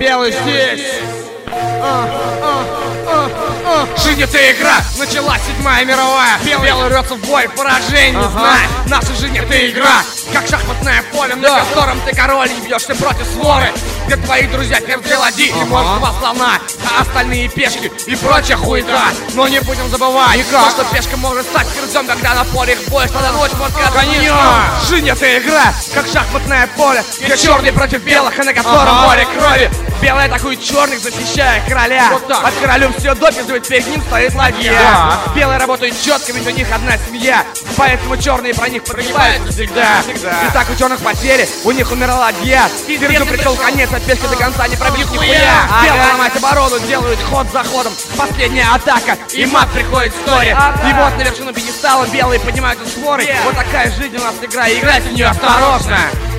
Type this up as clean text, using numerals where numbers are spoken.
белый здесь. Жизнь — это игра, началась 7-я мировая. Белый рвется в бой, поражение не знает. Наша жизнь — это игра, как шахматное поле, на котором ты король и бьешься против своры. Где твои друзья, перцеладики, может, два слона, а остальные пешки и прочая хуета. Но не будем забывать, то, что пешка может стать ферзем, когда на поле их бой, тогда ночь может конечно. Жизнь — это игра, как шахматное поле, где черный против белых, и на котором море крови. Белый атакует черных, защищая короля. А королю все дописывает, перед ним стоит ладья. Белые работают четко, ведь у них одна семья, поэтому черные про них погибают всегда. И так у черных потери, у них умерла ладья. Ферзю пришел конец, а пешки до конца не пробьют нихуя. Белые ломают оборону, делают ход за ходом. Последняя атака, и мат приходит в сторе. И вот на вершину пьедестала белые поднимаются с своры. Вот такая жизнь у нас игра, и играть в нее осторожно.